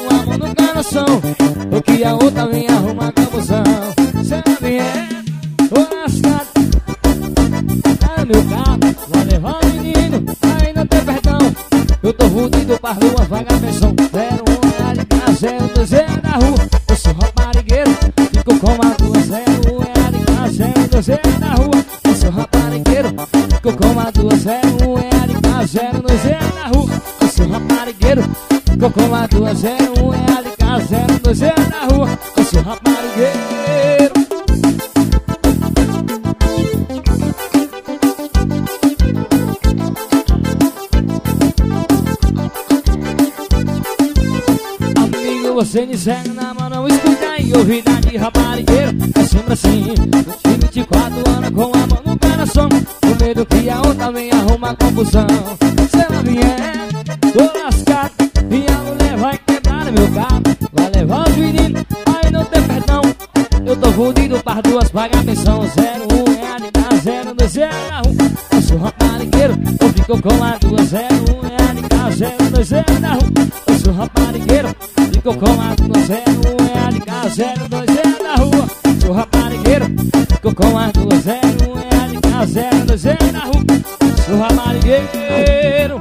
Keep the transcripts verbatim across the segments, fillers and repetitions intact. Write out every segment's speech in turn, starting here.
com a mão no coração. O que a outra vem arrumar confusão. Se ela vier, tô lascado. Tá no meu carro, vai levar o menino, aí não tem perdão. Eu tô fudido pras ruas, vaga pensão. Zero um real de casa, zero dois zero na rua. Eu sou raparigueiro, fico com uma duas. Zero um real de casa, zero dois zero na rua. Eu sou raparigueiro, fico com uma duas. Zero um real de casa, zero dois zero na rua. Eu sou raparigueiro, fico com uma duas. Zero um real de casa, zero dois zero na rua. Eu sou raparigueiro. Você me segue na mão, não escuta e ouvida de raparigueiro. É sempre assim, vinte e quatro horas com a mão no coração. Com medo que a outra venha arrumar confusão. Se ela vier, tô lascado. E a mulher vai quebrar meu carro. Vai levar os meninos, aí não tem perdão. Eu tô fudido pras duas, paga a pensão. Zero um real de casa, zero dois zero na rua. Eu sou raparigueiro, eu fico com a duas. Zero um real de casa, zero dois zero na rua. Eu sou raparigueiro, fico com a duas. Zero um real de casa, zero dois zero na rua. Sou raparigueiro, fico com a duas. Zero um real de casa, zero dois zero na rua. Sou raparigueiro.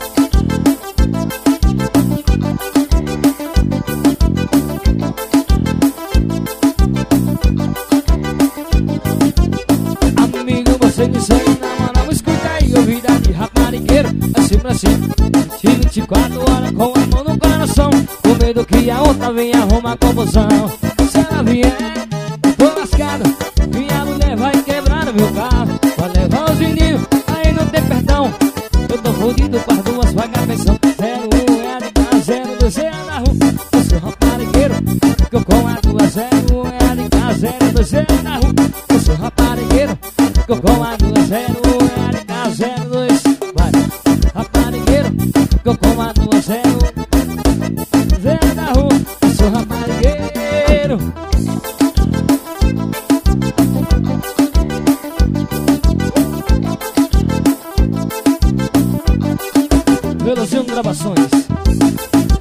Amigo, você me segue na mão, não escuta aí, ouvida de raparigueiro. É sempre assim, vinte e quatro horas com a mão no coração. Com medo que a outra venha arrumar confusão. Se ela vier, tô lascado. Minha mulher vai quebrar o meu carro. Vai levar os meninos, aí não tem perdão. Eu tô fudido com as duas, paga a pensão. Zero um real de casa, zero dois zero na rua. Eu sou raparigueiro, fico com a duas. Zero um real de casa, zero dois zero na rua. Eu sou raparigueiro, fico com a duas. Zero um real de casa, zero dois. Vai, raparigueiro, fico com a duas. Zero zero na rua. Eu sou raparigueiro. Velozinho Gravações.